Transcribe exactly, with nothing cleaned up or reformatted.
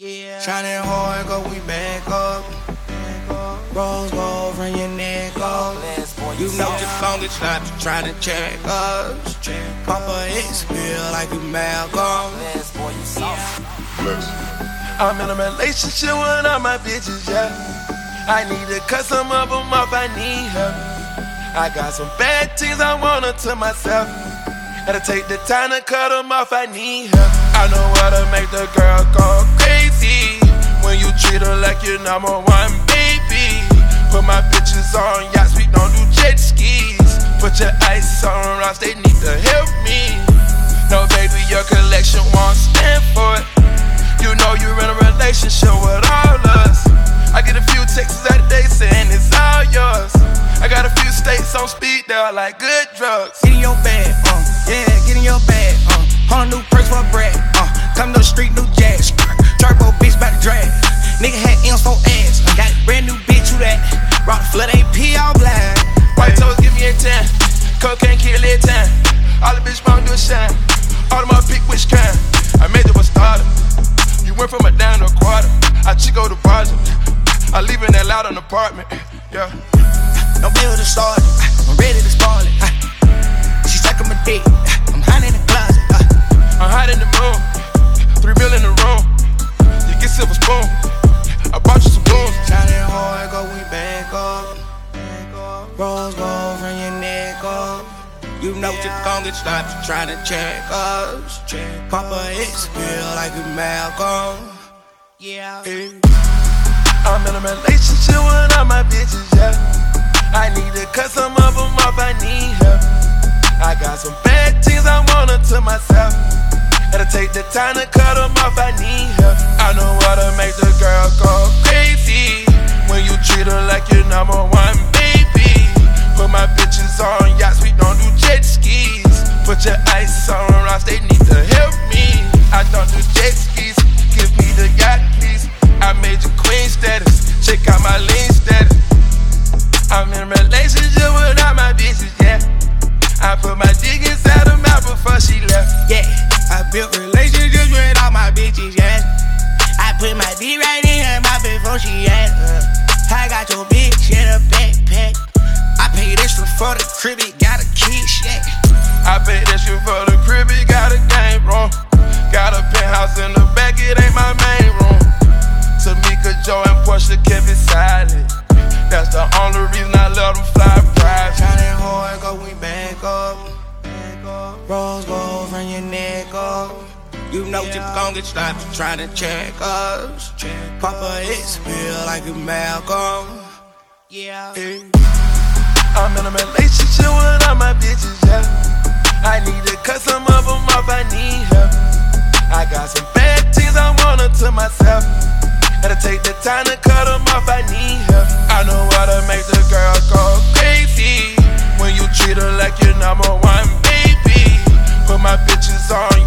Yeah. Shining hard, go we back up. Rose gold from your neck up. You know just gon' get slapped trying to check us. Papa X feel like you Malcolm. I'm in a relationship with all my bitches, yeah. I need to cut some of them off, I need help. I got some bad things I want to myself. Gotta take the time to cut them off, I need help. I know how to make the girl go crazy when you treat her like your number one baby. Put my bitches on yachts, we don't do jet skis. Put your ice on rocks, they need to help me. No baby, your collection won't stand for it. You know you're in a relationship with all us. I get a few texts out of day saying it's all yours. I got a few states on speed, they're like good drugs. Get in your bag, uh, yeah, get in your bag, uh. Hundred new purse for a brat, uh. Come to the street, new jazz. Turbo bitch bout to drag. Nigga had M's for ass. Got a brand new bitch, who that? Rock the flood A P all black. White toes give me a ten. Cocaine kill it ten. All the bitch wanna do a shine. All of my pick which kind. I made it a starter. You went from a down to a quarter. I chico the project. I live in that loud an apartment. Yeah. No bill to start it. I'm ready to spoil it. She suckin' my dick. I'm hiding in the closet. I'm hot in the moon. Three mil in the room. You get silver spoon. I bought you some booze. Shining hard, go we back up. Rose gold from your neck up. You know you gon' get slapped trying to check us. Papa X feel like you Malcolm. Yeah. I'm in a relationship with all my bitches, yeah. I need to cut some of them off, I need help. I got some bad things I want to myself. Gotta take the time to cut them off, I need help. I know how to make the girl go crazy when you treat her like your number one baby. Put my bitches on yachts, we don't do jet skis. Put your ice on rocks, they need to help me. I don't do jet skis, give me the yacht please. I made you queen status, check out my lean status. I'm in a relationship with all my bitches, yeah. I put my dick inside her mouth before she left. Yeah, I built relationships with all my bitches, yeah. I put my dick right in her mouth before she asked. Uh, I got your bitch in a backpack. I paid extra for the crib, it got a kid shack. I paid extra for the crib, it got a game room. Got a penthouse in the back, it ain't my main room. Tamika, Joe, and Portia kept it silent. That's the only reason I let them fly private. Shining hard, go we back up. Rose gold from your neck up. You know you gon' get slapped trying to check us. Papa X feel like you Malcolm. Yeah. I'm in a relationship with all my bitches, yeah. I need to cut some of them off, I need help. I got some bad things I want to myself. Gotta take the time to cut them off, I need help. I know how to make the girl go crazy when you treat her like your number one baby. Put my bitches on